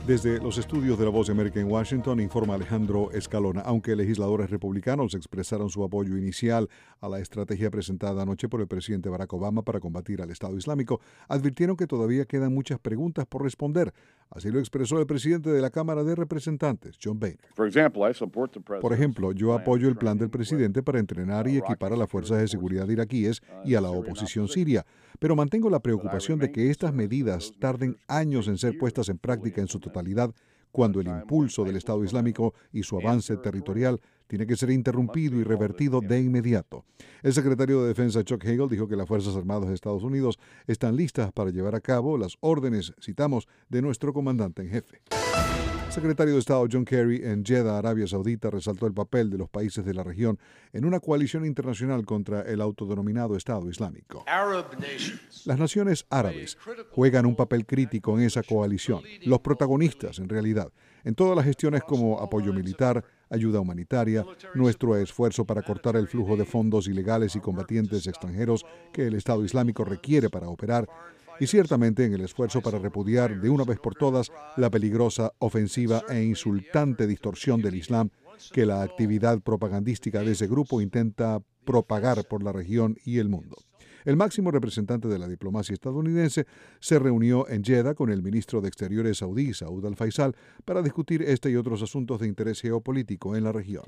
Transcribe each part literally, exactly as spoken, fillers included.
Desde los estudios de La Voz de América en Washington, informa Alejandro Escalona. Aunque legisladores republicanos expresaron su apoyo inicial a la estrategia presentada anoche por el presidente Barack Obama para combatir al Estado Islámico, advirtieron que todavía quedan muchas preguntas por responder. Así lo expresó el presidente de la Cámara de Representantes, John Boehner. Por ejemplo, yo apoyo el plan del presidente para entrenar y equipar a las fuerzas de seguridad iraquíes y a la oposición siria, pero mantengo la preocupación de que estas medidas tarden años en ser puestas en práctica en su totalidad, cuando el impulso del Estado Islámico y su avance territorial tiene que ser interrumpido y revertido de inmediato. El secretario de Defensa Chuck Hagel dijo que las Fuerzas Armadas de Estados Unidos están listas para llevar a cabo las órdenes, citamos, de nuestro comandante en jefe. El secretario de Estado John Kerry en Jeddah, Arabia Saudita, resaltó el papel de los países de la región en una coalición internacional contra el autodenominado Estado Islámico. Las naciones árabes juegan un papel crítico en esa coalición, los protagonistas en realidad, en todas las gestiones como apoyo militar, ayuda humanitaria, nuestro esfuerzo para cortar el flujo de fondos ilegales y combatientes extranjeros que el Estado Islámico requiere para operar, y ciertamente en el esfuerzo para repudiar de una vez por todas la peligrosa, ofensiva e insultante distorsión del Islam que la actividad propagandística de ese grupo intenta propagar por la región y el mundo. El máximo representante de la diplomacia estadounidense se reunió en Jeddah con el ministro de Exteriores saudí, Saud al-Faisal, para discutir este y otros asuntos de interés geopolítico en la región.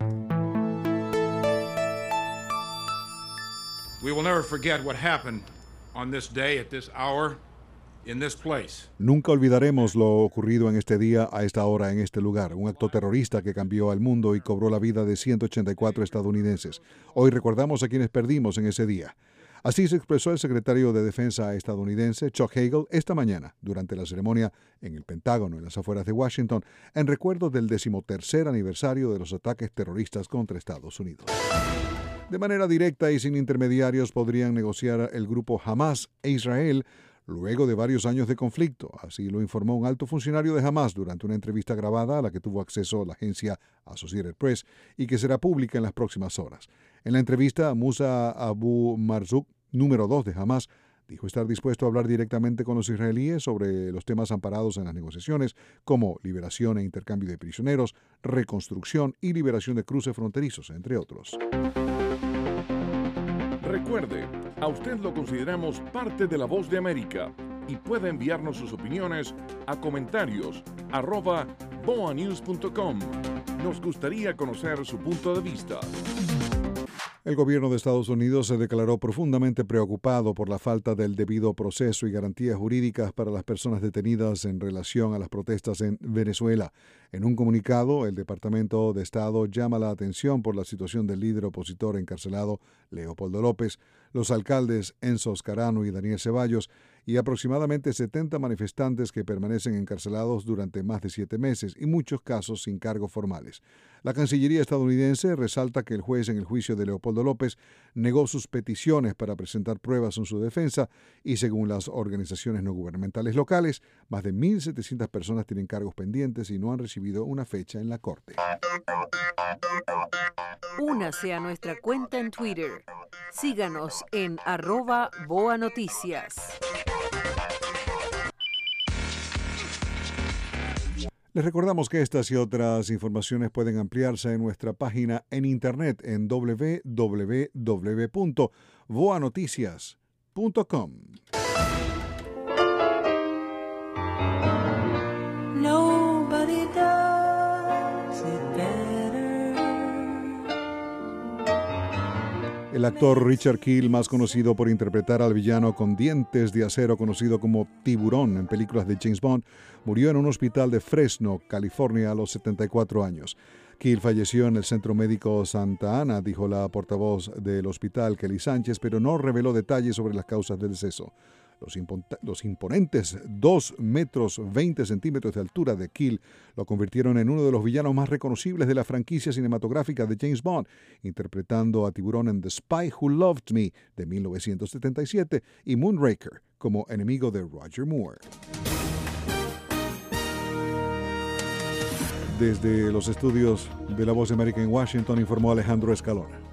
We will never forget what happened on this day, at this hour, in this place. Nunca olvidaremos lo ocurrido en este día, a esta hora, en este lugar. Un acto terrorista que cambió al mundo y cobró la vida de ciento ochenta y cuatro estadounidenses. Hoy recordamos a quienes perdimos en ese día. Así se expresó el secretario de Defensa estadounidense Chuck Hagel esta mañana, durante la ceremonia en el Pentágono, en las afueras de Washington, en recuerdo del decimotercer aniversario de los ataques terroristas contra Estados Unidos. De manera directa y sin intermediarios podrían negociar el grupo Hamas e Israel luego de varios años de conflicto. Así lo informó un alto funcionario de Hamas durante una entrevista grabada a la que tuvo acceso la agencia Associated Press y que será pública en las próximas horas. En la entrevista, Musa Abu Marzouk, número dos de Hamas, dijo estar dispuesto a hablar directamente con los israelíes sobre los temas amparados en las negociaciones, como liberación e intercambio de prisioneros, reconstrucción y liberación de cruces fronterizos, entre otros. Recuerde, a usted lo consideramos parte de La Voz de América y puede enviarnos sus opiniones a comentarios arroba boa news punto com. Nos gustaría conocer su punto de vista. El gobierno de Estados Unidos se declaró profundamente preocupado por la falta del debido proceso y garantías jurídicas para las personas detenidas en relación a las protestas en Venezuela. En un comunicado, el Departamento de Estado llama la atención por la situación del líder opositor encarcelado, Leopoldo López, los alcaldes Enzo Scarano y Daniel Ceballos y aproximadamente setenta manifestantes que permanecen encarcelados durante más de siete meses y muchos casos sin cargos formales. La Cancillería estadounidense resalta que el juez en el juicio de Leopoldo López negó sus peticiones para presentar pruebas en su defensa y, según las organizaciones no gubernamentales locales, más de mil setecientas personas tienen cargos pendientes y no han recibido una fecha en la corte. Únase a nuestra cuenta en Twitter. Síganos en arroba Boa Noticias. Les recordamos que estas y otras informaciones pueden ampliarse en nuestra página en internet en doble u doble u doble u punto boa noticias punto com. Nobody does it better. El actor Richard Kiel, más conocido por interpretar al villano con dientes de acero conocido como Tiburón en películas de James Bond, murió en un hospital de Fresno, California, a los setenta y cuatro años. Kiel falleció en el Centro Médico Santa Ana, dijo la portavoz del hospital, Kelly Sánchez, pero no reveló detalles sobre las causas del deceso. Los, impo- los imponentes dos metros veinte centímetros de altura de Kiel lo convirtieron en uno de los villanos más reconocibles de la franquicia cinematográfica de James Bond, interpretando a Tiburón en The Spy Who Loved Me de mil novecientos setenta y siete y Moonraker como enemigo de Roger Moore. Desde los estudios de La Voz de América en Washington, informó Alejandro Escalona.